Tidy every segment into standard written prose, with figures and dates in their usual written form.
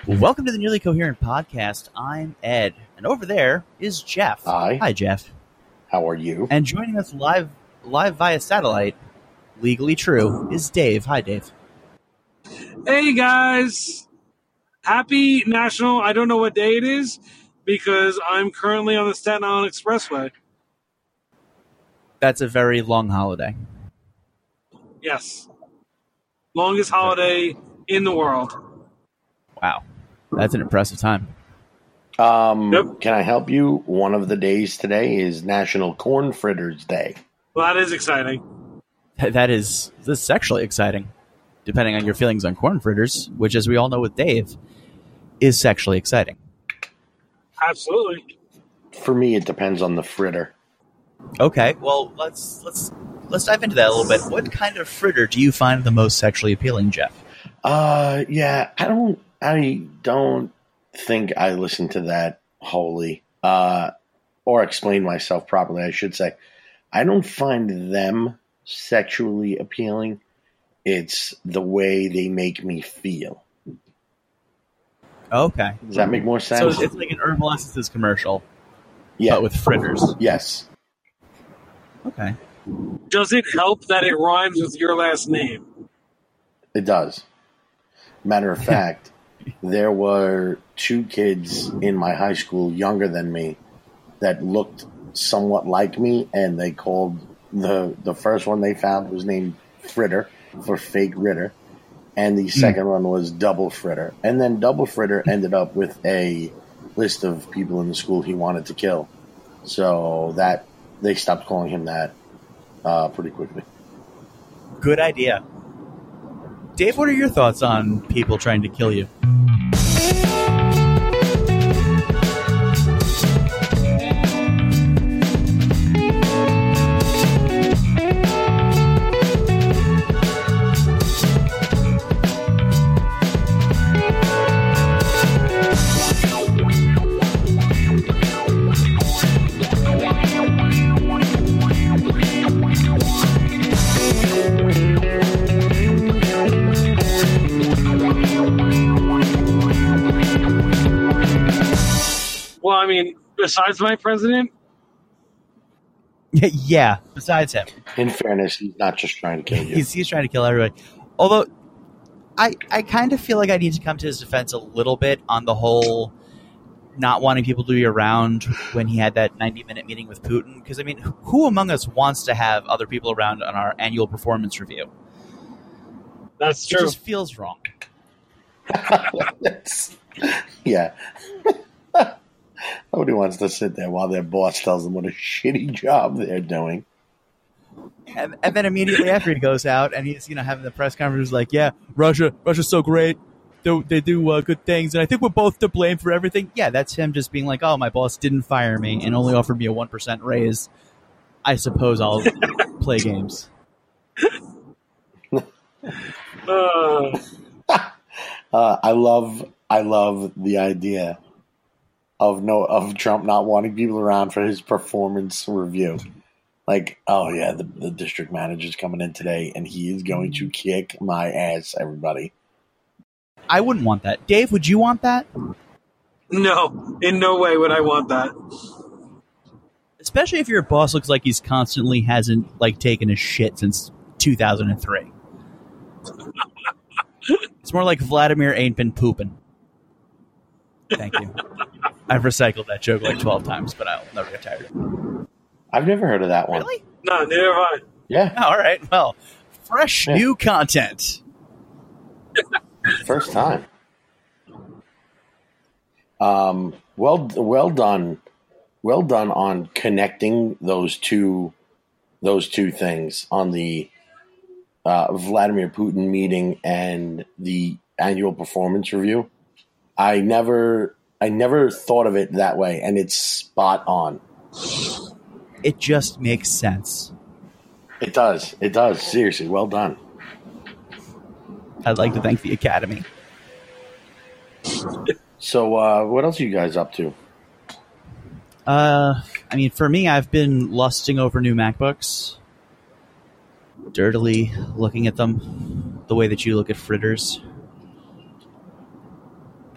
Welcome to the Nearly Coherent Podcast. I'm Ed, and over there is Jeff. Hi. Hi, Jeff. How are you? And joining us live via satellite, legally true, is Dave. Hi, Dave. Hey, guys. Happy National, I don't know what day it is, because I'm currently on the Staten Island Expressway. That's a very long holiday. Yes. Longest holiday in the world. Wow. That's an impressive time. Yep. Can I help you? One of the days today is National Corn Fritters Day. Well, that is exciting. This is sexually exciting, depending on your feelings on corn fritters, which, as we all know with Dave, is sexually exciting. Absolutely. For me, it depends on the fritter. Okay, well, let's dive into that a little bit. What kind of fritter do you find the most sexually appealing, Jeff? Yeah, I don't think I listen to that wholly, or explain myself properly, I should say. I don't find them sexually appealing. It's the way they make me feel. Okay. Does that make more sense? So it's like an Herbal Essences commercial, Yeah. but with fritters. Yes. Okay. Does it help that it rhymes with your last name? It does. Matter of fact, there were two kids in my high school younger than me that looked somewhat like me, and they called the first one they found was named Fritter for fake Ritter, and the second one was Double Fritter. And then Double Fritter ended up with a list of people in the school he wanted to kill. So that they stopped calling him that pretty quickly. Good idea. Dave, what are your thoughts on people trying to kill you? Well, I mean, besides my president? Yeah, besides him. In fairness, he's not just trying to kill you. He's trying to kill everybody. Although, I kind of feel like I need to come to his defense a little bit on the whole not wanting people to be around when he had that 90-minute meeting with Putin. Because, I mean, who among us wants to have other people around on our annual performance review? That's It true. just feels wrong. Yeah. Nobody wants to sit there while their boss tells them what a shitty job they're doing. And then immediately after he goes out and he's having the press conference like, yeah, Russia's so great. They do good things. And I think we're both to blame for everything. Yeah, that's him just being like, oh, my boss didn't fire me and only offered me a 1% raise. I suppose I'll play games. I love the idea of Trump not wanting people around for his performance review. Like, oh yeah, the district manager's coming in today and he is going to kick my ass, everybody. I wouldn't want that. Dave, would you want that? No, in no way would I want that. Especially if your boss looks like he's constantly hasn't taken a shit since 2003. It's more like Vladimir ain't been pooping. Thank you. I've recycled that joke 12 times, but I'll never get tired of it. I've never heard of that one. Really? No, neither have I. Yeah, All right. Well, fresh new content. first time. Well done on connecting those two things on the Vladimir Putin meeting and the annual performance review. I never thought of it that way, and it's spot on. It just makes sense. It does. Seriously, well done. I'd like to thank the Academy. So, what else are you guys up to? I mean, for me, I've been lusting over new MacBooks. Dirtily looking at them the way that you look at fritters.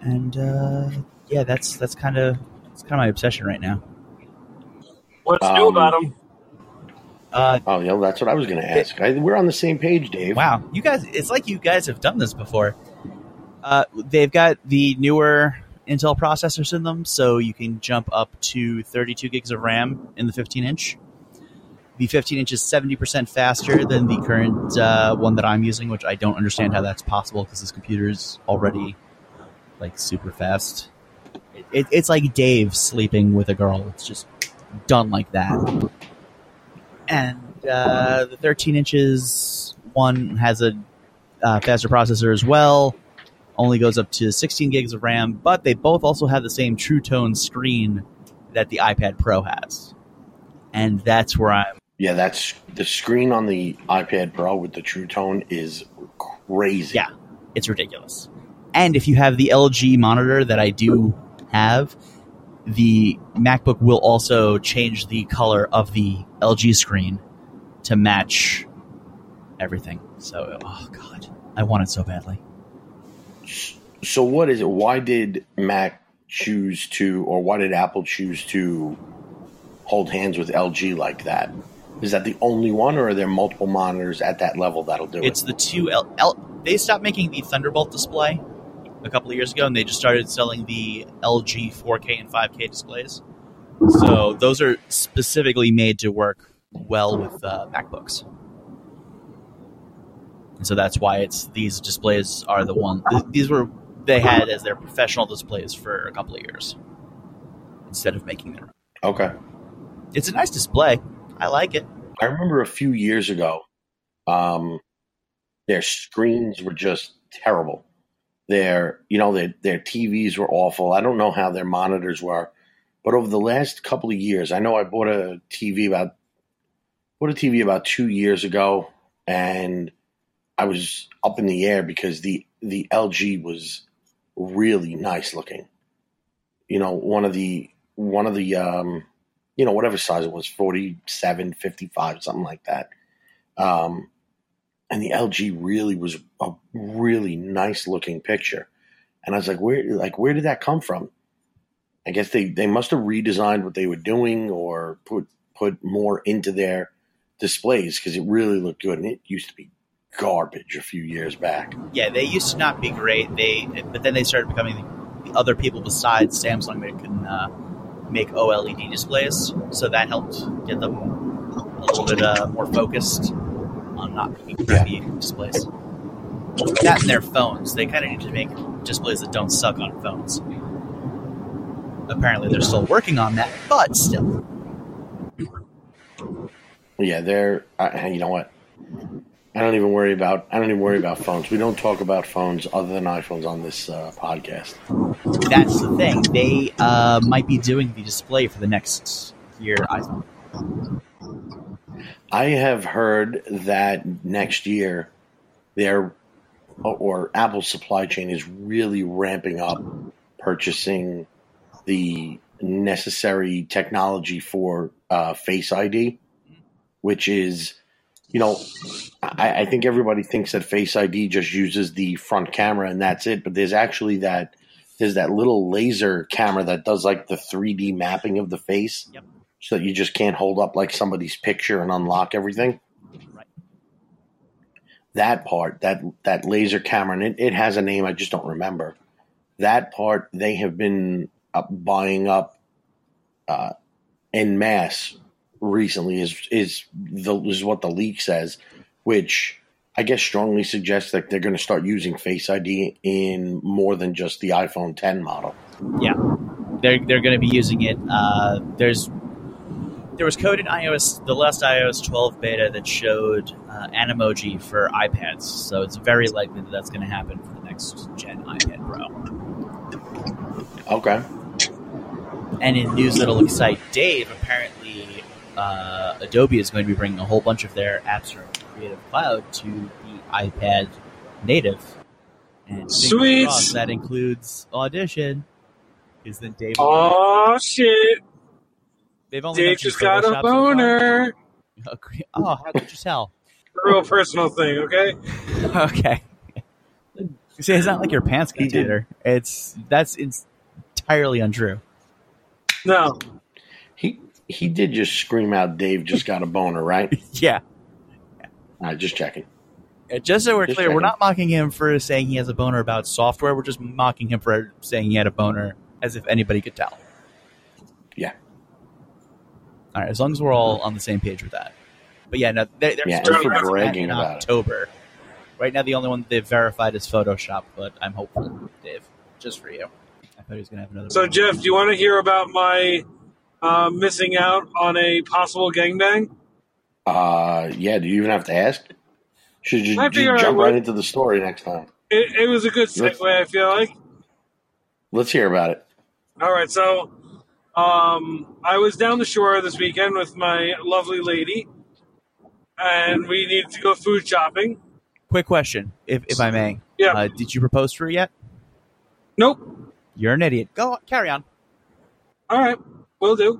And yeah, that's kind of my obsession right now. What's new about them? Oh, yeah, that's what I was going to ask. We're on the same page, Dave. Wow, you guys! It's like you guys have done this before. They've got the newer Intel processors in them, so you can jump up to 32 gigs of RAM in the 15-inch. The 15-inch is 70% faster than the current one that I'm using, which I don't understand how that's possible because this computer is already like super fast. It's like Dave sleeping with a girl. It's just done like that. And the 13 inches one has a faster processor as well. Only goes up to 16 gigs of RAM, but they both also have the same True Tone screen that the iPad Pro has. And that's where I'm... Yeah, that's the screen on the iPad Pro with the True Tone is crazy. Yeah, it's ridiculous. And if you have the LG monitor that I do have, the MacBook will also change the color of the LG screen to match everything. So, oh God, I want it so badly. So what is it? Why did Mac choose to, or why did Apple choose to hold hands with LG like that? Is that the only one, or are there multiple monitors at that level that'll do it? It's the two. They stopped making the Thunderbolt display a couple of years ago, and they just started selling the LG 4K and 5K displays. So those are specifically made to work well with MacBooks. And so that's why these displays are the one. They had as their professional displays for a couple of years instead of making their own. Okay. It's a nice display. I like it. I remember a few years ago, their screens were just terrible. Their TVs were awful. I don't know how their monitors were, but over the last couple of years, I know I bought a TV about 2 years ago, and I was up in the air because the LG was really nice looking. You know, one of the whatever size it was, 47, 55, something like that. And the LG really was a really nice looking picture. And I was like, where did that come from? I guess they must have redesigned what they were doing or put more into their displays because it really looked good. And it used to be garbage a few years back. Yeah, they used to not be great. But then they started becoming the other people besides Samsung that can make OLED displays. So that helped get them a little bit more focused on not making crappy displays. That and their phones. They kind of need to make displays that don't suck on phones. Apparently, they're still working on that, but still. Yeah, you know what? I don't even worry about phones. We don't talk about phones other than iPhones on this podcast. That's the thing. They might be doing the display for the next year iPhone. I have heard that next year, Apple's supply chain is really ramping up purchasing the necessary technology for Face ID, which is, I think everybody thinks that Face ID just uses the front camera and that's it, but there's actually that little laser camera that does like the 3D mapping of the face. Yep. So that you just can't hold up like somebody's picture and unlock everything. Right. That part, that laser camera, and it has a name, I just don't remember. That part they have been buying up en masse recently is what the leak says, which I guess strongly suggests that they're going to start using Face ID in more than just the iPhone 10 model. Yeah, they're going to be using it. There was code in the last iOS 12 beta that showed Animoji for iPads, so it's very likely that that's going to happen for the next gen iPad Pro. Okay. And in news that'll excite Dave, apparently Adobe is going to be bringing a whole bunch of their apps from Creative Cloud to the iPad native. And sweet! Crossed, that includes Audition. Because then Dave. Oh shit! Dave just got a boner. Oh, how could you tell? A real personal thing, okay? Okay. You say it's not like your pants got tighter. That's entirely untrue. No. He did just scream out, "Dave just got a boner," right? Yeah. All right, just checking. Just so we're Just clear, we're checking. not mocking him for saying he has a boner about software. We're just mocking him for saying he had a boner as if anybody could tell. Yeah. All right, as long as we're all on the same page with that. But yeah, no, they're Yeah, starting and for to bragging in about it. October. Right now, the only one they've verified is Photoshop, but I'm hopeful, Dave, just for you. I thought he was going to have another. So, Jeff, do you want to hear about my missing out on a possible gangbang? Yeah. Do you even have to ask? Should you I figure I jump would. right into the story next time? It was a good segue, I feel like. Let's hear about it. All right, so I was down the shore this weekend with my lovely lady, and we needed to go food shopping. Quick question, if I may. Yeah. Did you propose to her yet? Nope. You're an idiot. Go carry on. All right, will do.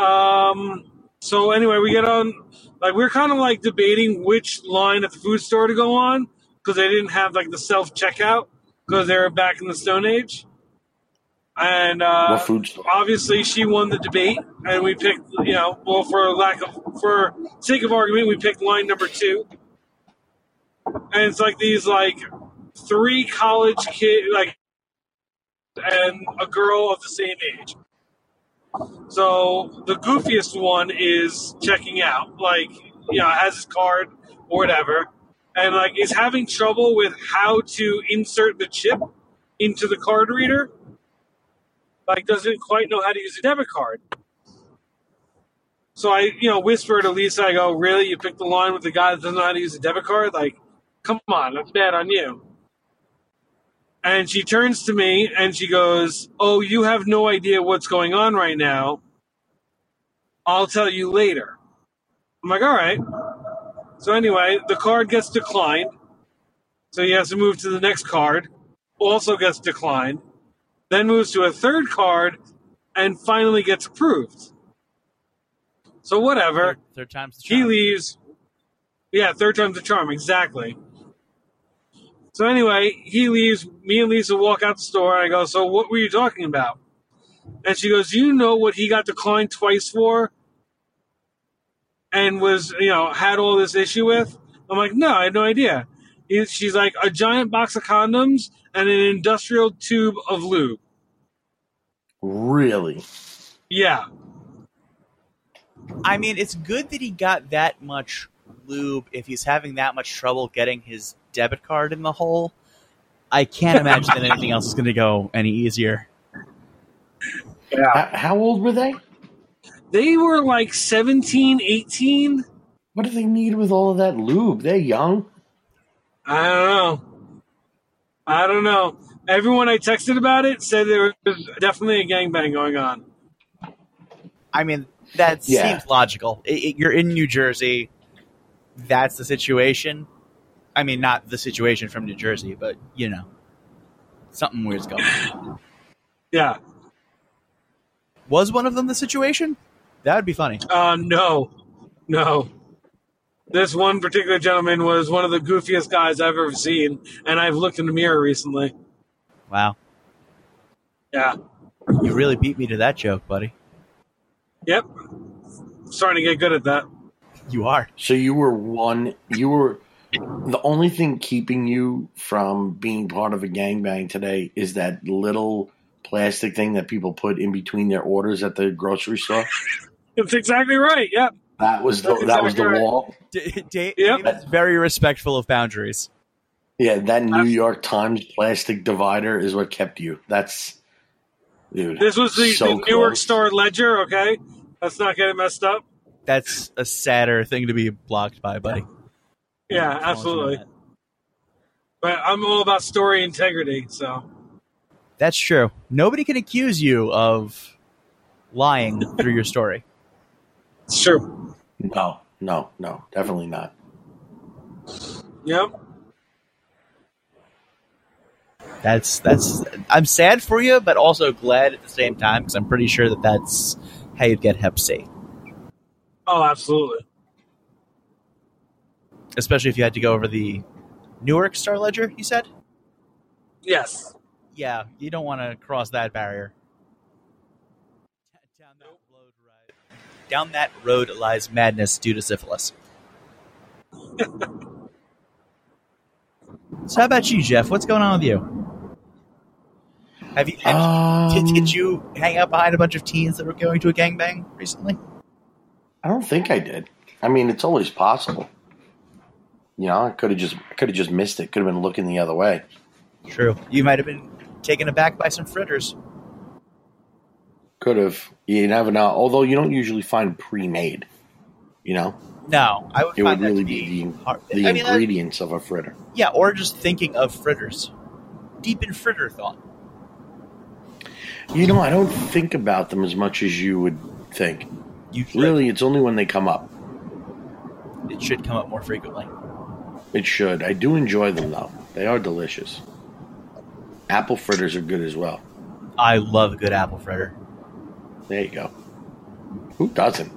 So anyway, we get on. Like, we're kind of like debating which line at the food store to go on because they didn't have like the self checkout because they were back in the Stone Age. And What food store? obviously, she won the debate, and we picked. Well, for sake of argument, we picked line number 2. And it's like these 3 college kids, and a girl of the same age. So the goofiest one is checking out, has his card or whatever, and is having trouble with how to insert the chip into the card reader. Doesn't quite know how to use a debit card. So I, whisper to Lisa, I go, "Really? You picked the line with the guy that doesn't know how to use a debit card? Come on, that's bad on you." And she turns to me and she goes, "Oh, you have no idea what's going on right now. I'll tell you later." I'm like, all right. So anyway, the card gets declined. So he has to move to the next card. Also gets declined. Then moves to a third card and finally gets approved. So whatever. Third time's the He charm. leaves. Yeah, third time's the charm. Exactly. So anyway, he leaves. Me and Lisa walk out the store. And I go, "So what were you talking about?" And she goes, "Do you know what he got declined twice for? And was, had all this issue with?" I'm like, "No, I had no idea." She's like, "A giant box of condoms and an industrial tube of lube." Really? Yeah. I mean, it's good that he got that much lube if he's having that much trouble getting his debit card in the hole. I can't imagine that anything else is going to go any easier. Yeah. How old were they? They were 17, 18. What do they need with all of that lube? They're young. I don't know. Everyone I texted about it said there was definitely a gangbang going on. I mean, that seems logical. You're in New Jersey. That's the situation. I mean, not the situation from New Jersey, but, something weird's going on. Yeah. Was one of them the situation? That would be funny. No. This one particular gentleman was one of the goofiest guys I've ever seen, and I've looked in the mirror recently. Wow. Yeah. You really beat me to that joke, buddy. Yep. Starting to get good at that. You are. So you were the only thing keeping you from being part of a gangbang today is that little plastic thing that people put in between their orders at the grocery store. That's exactly right. Yep. That was the wall. Dave Yep. is very respectful of boundaries. Yeah, that New York Times plastic divider is what kept you. Dude. This was the Newark close. Star Ledger, okay? Let's not get it messed up. That's a sadder thing to be blocked by, buddy. Yeah, absolutely. But I'm all about story integrity, so. That's true. Nobody can accuse you of lying through your story. It's true. No, definitely not. Yep. That's. I'm sad for you, but also glad at the same time because I'm pretty sure that's how you'd get Hep C. Oh, absolutely. Especially if you had to go over the Newark Star Ledger, you said? Yes. Yeah, you don't want to cross that barrier. Down that road lies madness due to syphilis. So how about you, Jeff? What's going on with you? Did you hang out behind a bunch of teens that were going to a gangbang recently? I don't think I did. I mean, it's always possible. You know, I could have just missed it. Could have been looking the other way. True. You might have been taken aback by some fritters. Could have. You never know. Although you don't usually find pre-made. You know? No, I would It find would really that to be hard. the I mean, ingredients of a fritter. yeah, or just thinking of fritters. Deep in fritter thought. You know, I don't think about them as much as you would think. Really, it's only when they come up. It should come up more frequently. It should. I do enjoy them, though. They are delicious. Apple fritters are good as well. I love a good apple fritter. There you go. Who doesn't?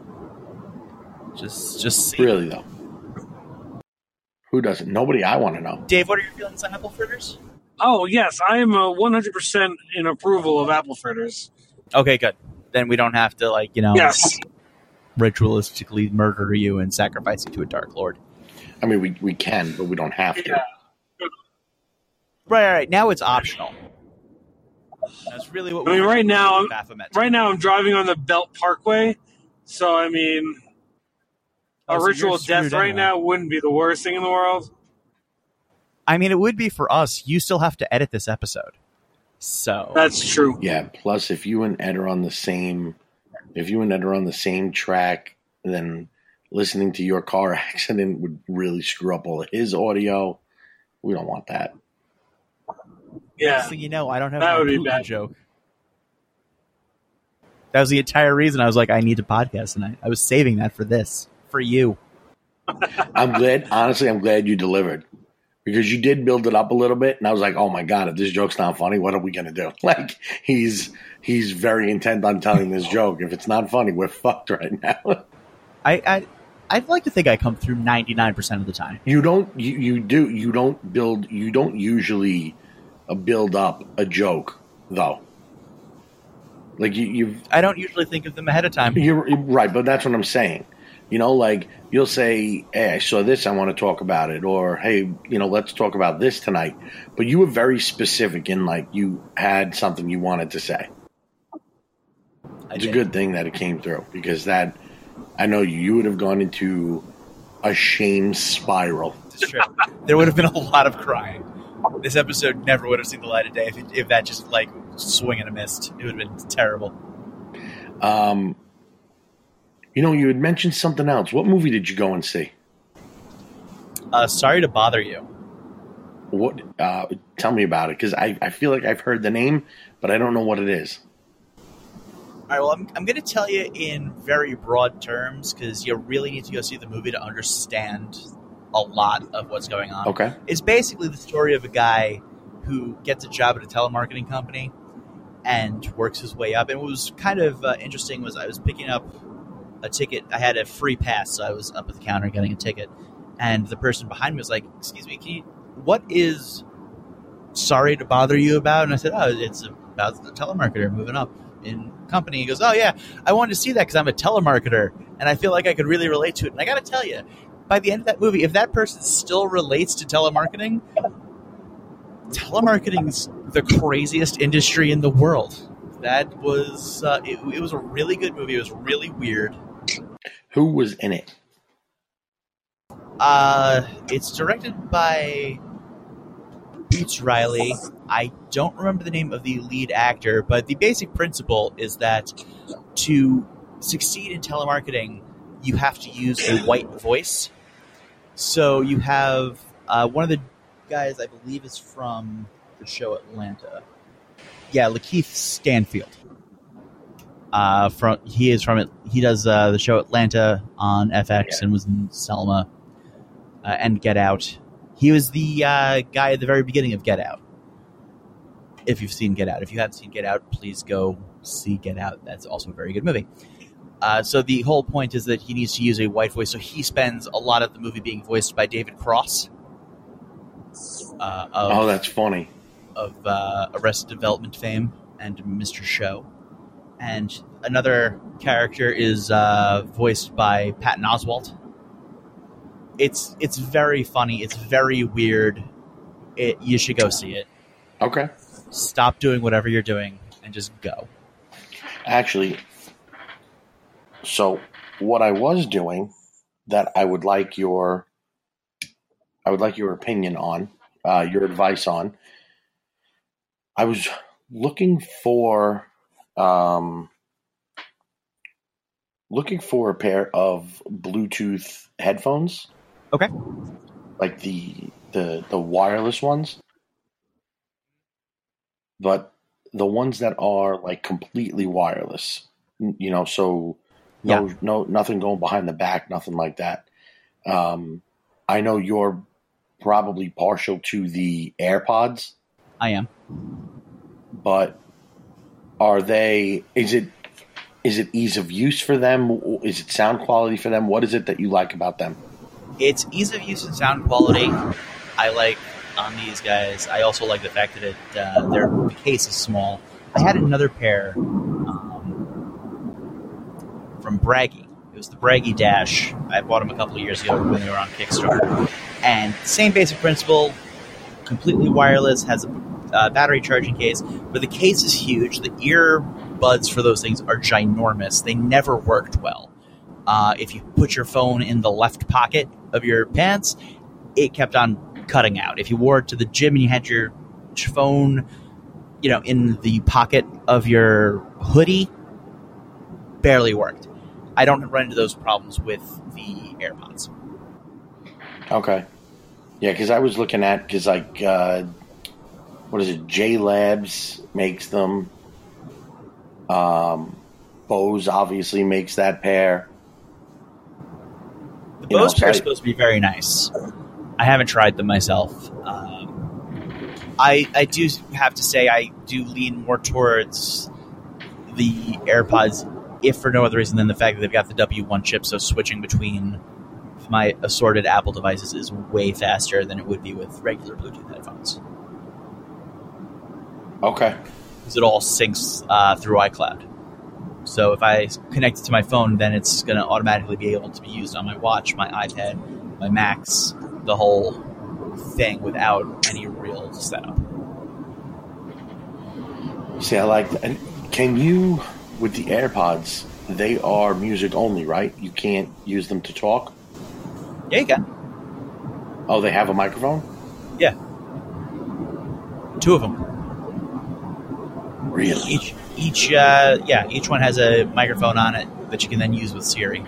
Just see. Really, though. Who doesn't? Nobody I want to know. Dave, what are your feelings on apple fritters? Oh, yes. I am 100% in approval of apple fritters. Okay, good. Then we don't have to, Yes. ritualistically murder you and sacrifice you to a Dark Lord. I mean, we can, but we don't have to. Yeah. Right. Now it's optional. That's really what I mean, right now Baphomet. I'm driving on the Belt Parkway, so I mean, a so ritual you're death screwed right anyway. now wouldn't be the worst thing in the world. I mean, it would be for us. You still have to edit this episode. So That's true. Yeah. Plus, if you and Ed are on the same track, then listening to your car accident would really screw up all of his audio. We don't want that. Yeah. next thing you know, I don't have That my would be Putin bad. joke. That was the entire reason I was like, I need to podcast tonight. I was saving that for this. For you. I'm glad you delivered. Because you did build it up a little bit, and I was like, "Oh my god, if this joke's not funny, what are we gonna do?" Like he's very intent on telling this joke. If it's not funny, we're fucked right now. I'd like to think I come through 99% of the time. You don't usually build up a joke though. Like I don't usually think of them ahead of time. You're right, but that's what I'm saying. You know, like you'll say, "Hey, I saw this. I want to talk about it," or "Hey, let's talk about this tonight." But you were very specific in like you had something you wanted to say. It's a good thing that it came through because that I know you would have gone into a shame spiral. It's true. There would have been a lot of crying. This episode never would have seen the light of day if that just like swing and a missed. It would have been terrible. You had mentioned something else. What movie did you go and see? Sorry to bother you. What? Tell me about it, because I feel like I've heard the name, but I don't know what it is. All right, well, I'm going to tell you in very broad terms, because you really need to go see the movie to understand a lot of what's going on. Okay. It's basically the story of a guy who gets a job at a telemarketing company and works his way up. And what was kind of interesting was I was picking up a ticket. I had a free pass, so I was up at the counter getting a ticket. And the person behind me was like, "Excuse me, what is Sorry to Bother You about?" And I said, "Oh, it's about the telemarketer moving up in company." He goes, "Oh, yeah, I wanted to see that because I'm a telemarketer, and I feel like I could really relate to it." And I got to tell you, by the end of that movie, if that person still relates to telemarketing's the craziest industry in the world. That was it was a really good movie. It was really weird. Who was in it? It's directed by Boots Riley. I don't remember the name of the lead actor, but the basic principle is that to succeed in telemarketing, you have to use a white voice. So you have one of the guys, I believe, is from the show Atlanta. Yeah, Lakeith Stanfield. He does the show Atlanta on FX and was in Selma and Get Out. He was the guy at the very beginning of Get Out. If you've seen Get Out. If you haven't seen Get Out, please go see Get Out. That's also a very good movie. So the whole point is that he needs to use a white voice, so he spends a lot of the movie being voiced by David Cross. That's funny. of Arrested Development fame and Mr. Show. And another character is voiced by Patton Oswalt. It's very funny. It's very weird. You should go see it. Okay. Stop doing whatever you're doing and just go. Actually, so what I was doing that I would like your opinion on, your advice on. I was looking for a pair of Bluetooth headphones. Okay. Like the wireless ones. But the ones that are like completely wireless, so nothing going behind the back, nothing like that. I know you're probably partial to the AirPods. I am. But is it ease of use for them? Is it sound quality for them? What is it that you like about them? It's ease of use and sound quality. I like on these guys. I also like the fact that their case is small. I had another pair from Braggy. It was the Braggy Dash. I bought them a couple of years ago when they were on Kickstarter. And same basic principle, completely wireless, has a battery charging case, but the case is huge. The earbuds for those things are ginormous. They never worked well. If you put your phone in the left pocket of your pants, it kept on cutting out. If you wore it to the gym and you had your phone, in the pocket of your hoodie, barely worked. I don't run into those problems with the AirPods. Okay. Yeah, because I was looking at, what is it? J Labs makes them. Bose obviously makes that pair. The Bose pair is supposed to be very nice. I haven't tried them myself. I do have to say I do lean more towards the AirPods, if for no other reason than the fact that they've got the W1 chip, so switching between my assorted Apple devices is way faster than it would be with regular Bluetooth headphones. Okay. Because it all syncs through iCloud. So if I connect it to my phone, then it's going to automatically be able to be used on my watch, my iPad, my Macs, the whole thing without any real setup. See, I like that. And can you, with the AirPods, they are music only, right? You can't use them to talk? Yeah, you can. Oh, they have a microphone? Yeah. 2 of them. Really? Each one has a microphone on it that you can then use with Siri.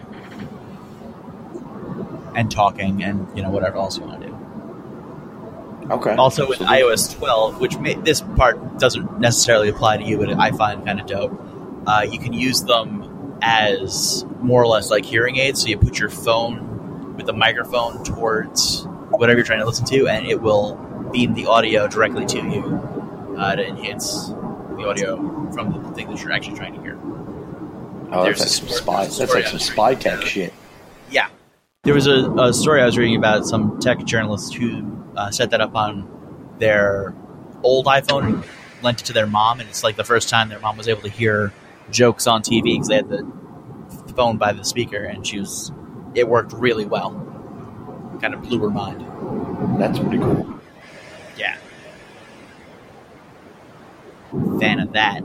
And talking and, whatever else you want to do. Okay. Also with iOS 12, which this part doesn't necessarily apply to you, but I find kind of dope. You can use them as more or less like hearing aids. So you put your phone with the microphone towards whatever you're trying to listen to, and it will beam the audio directly to you to enhance the audio from the thing that you're actually trying to hear. Oh, that's like some spy tech shit. Yeah. There was a story I was reading about some tech journalist who set that up on their old iPhone and lent it to their mom, and it's like the first time their mom was able to hear jokes on TV because they had the phone by the speaker, and it worked really well. Kind of blew her mind. That's pretty cool. Yeah. Fan of that.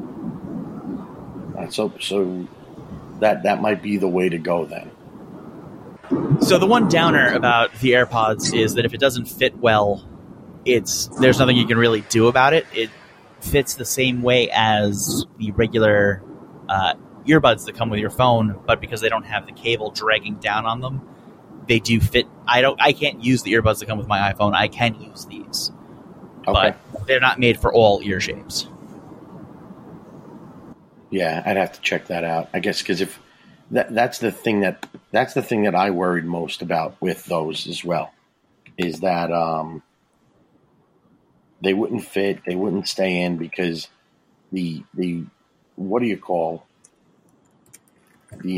So that might be the way to go then. So the one downer about the AirPods is that if it doesn't fit well, there's nothing you can really do about it. It fits the same way as the regular earbuds that come with your phone, but because they don't have the cable dragging down on them, they do fit. I can't use the earbuds that come with my iPhone. I can use these, but they're not made for all ear shapes. Yeah, I'd have to check that out. I guess because if that's the thing that I worried most about with those as well, is that they wouldn't fit, they wouldn't stay in because the what do you call the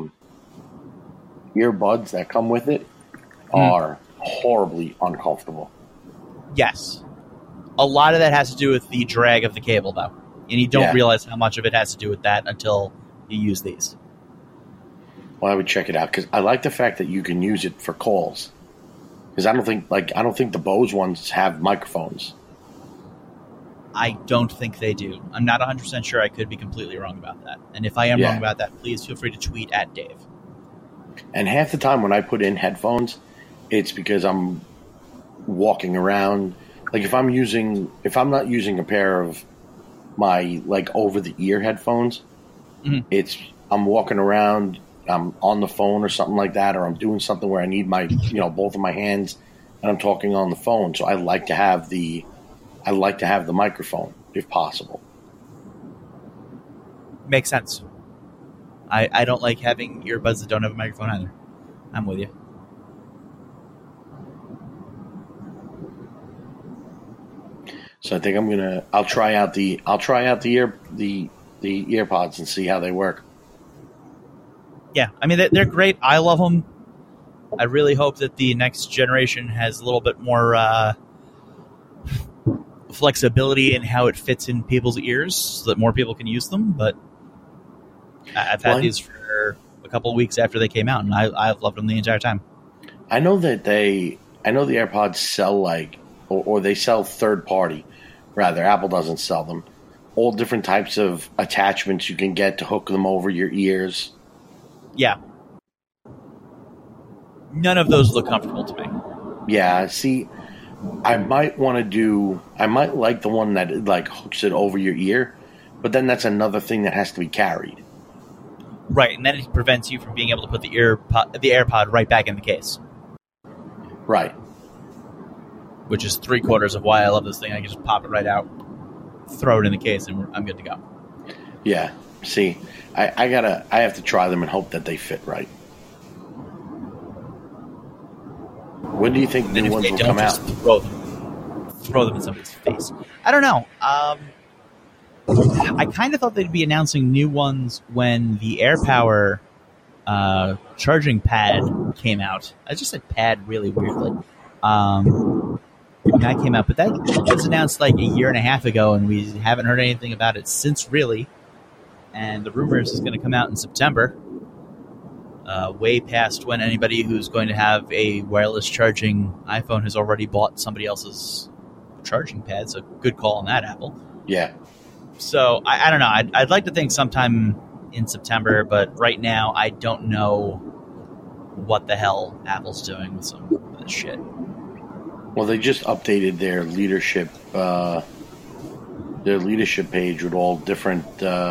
earbuds that come with it are horribly uncomfortable. Yes. A lot of that has to do with the drag of the cable, though. And you don't realize how much of it has to do with that until you use these. Well, I would check it out because I like the fact that you can use it for calls. Because I don't think the Bose ones have microphones. I don't think they do. I'm not 100% sure. I could be completely wrong about that. And if I am wrong about that, please feel free to tweet at Dave. And half the time when I put in headphones, it's because I'm walking around. Like if I'm not using a pair of my like over the ear headphones, I'm walking around, I'm on the phone or something like that, or I'm doing something where I need my both of my hands and I'm talking on the phone. So I like to have the microphone if possible. Makes sense. I don't like having earbuds that don't have a microphone either. I'm with you. So I think I'll try out the earpods and see how they work. Yeah, I mean they're great. I love them. I really hope that the next generation has a little bit more flexibility in how it fits in people's ears, so that more people can use them. But I've had these for a couple of weeks after they came out, and I've loved them the entire time. I know the AirPods sell or they sell third party. Rather, Apple doesn't sell them. All different types of attachments you can get to hook them over your ears. Yeah. None of those look comfortable to me. Yeah, see, I might like the one that like hooks it over your ear, but then that's another thing that has to be carried. Right, and then it prevents you from being able to put the AirPod right back in the case. Right. Which is 3/4 of why I love this thing. I can just pop it right out, throw it in the case, and I'm good to go. Yeah. See, I have to try them and hope that they fit right. When do you think new ones will come out? Throw them in somebody's face. I don't know. I kind of thought they'd be announcing new ones when the AirPower charging pad came out. I just said pad really weirdly. When that came out, but that was announced like a year and a half ago, and we haven't heard anything about it since, really. And the rumors is going to come out in September, way past when anybody who's going to have a wireless charging iPhone has already bought somebody else's charging pad. So good call on that, Apple. Yeah. So I don't know. I'd like to think sometime in September, but right now I don't know what the hell Apple's doing with some of this shit. Well, they just updated their leadership page with all different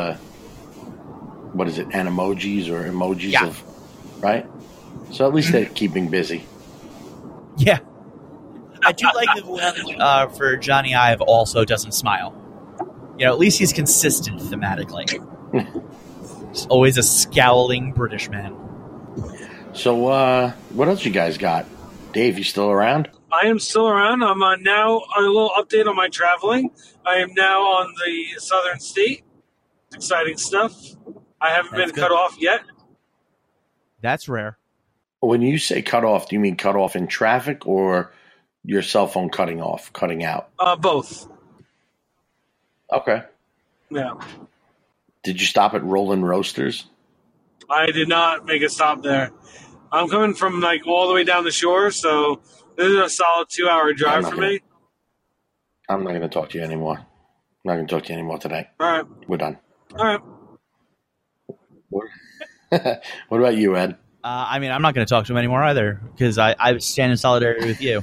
emojis of, right? So at least they're keeping busy. Yeah. I do like the one for Johnny Ive also doesn't smile. At least he's consistent thematically. He's always a scowling British man. So what else you guys got? Dave, you still around? I am still around. I'm now a little update on my traveling. I am now on the southern state. Exciting stuff. I haven't been cut off yet. That's rare. When you say cut off, do you mean cut off in traffic or your cell phone cutting out? Both. Okay. Yeah. Did you stop at Roland Roasters? I did not make a stop there. I'm coming from all the way down the shore, so this is a solid 2-hour drive for me. I'm not going to talk to you anymore. I'm not going to talk to you anymore today. All right. We're done. All right. What about you, Ed? I'm not going to talk to him anymore either, because I stand in solidarity with you.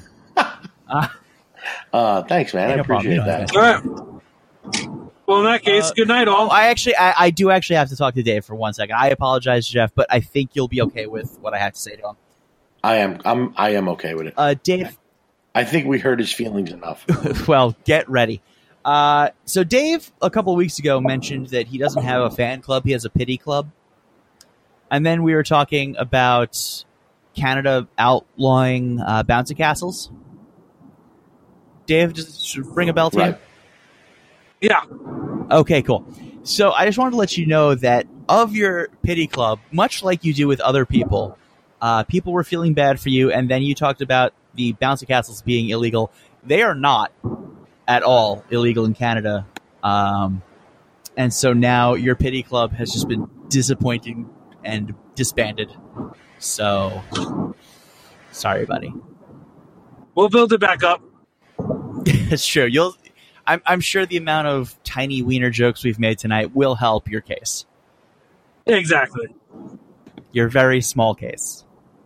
Thanks, man. I appreciate that. All right. Well, in that case, good night, all. I do actually have to talk to Dave for 1 second. I apologize, Jeff, but I think you'll be okay with what I have to say to him. I am okay with it. Dave. I think we hurt his feelings enough. Well, get ready. So Dave, a couple of weeks ago, mentioned that he doesn't have a fan club. He has a pity club. And then we were talking about Canada outlawing bouncy castles. Dave, does it ring a bell to you? Yeah. Okay, cool. So I just wanted to let you know that of your pity club, much like you do with other people, people were feeling bad for you, and then you talked about the bouncy castles being illegal. They are not. at all illegal in Canada. And so now your pity club has just been disappointing and disbanded. So, sorry, buddy. We'll build it back up. It's true. I'm sure the amount of tiny wiener jokes we've made tonight will help your case. Exactly. Your very small case.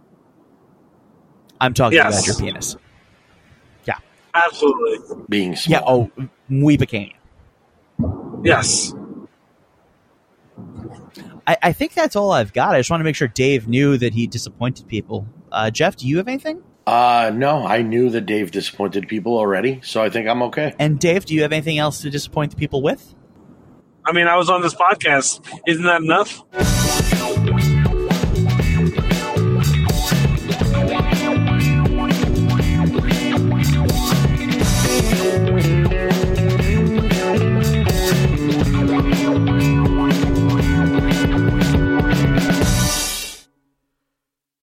I'm talking about your penis. Yeah. Absolutely. Being small. Yeah. Oh, muy pequeño. Yes. I think that's all I've got. I just want to make sure Dave knew that he disappointed people. Jeff, do you have anything? No, I knew that Dave disappointed people already, so I think I'm okay. And Dave, do you have anything else to disappoint the people with? I mean, I was on this podcast. Isn't that enough?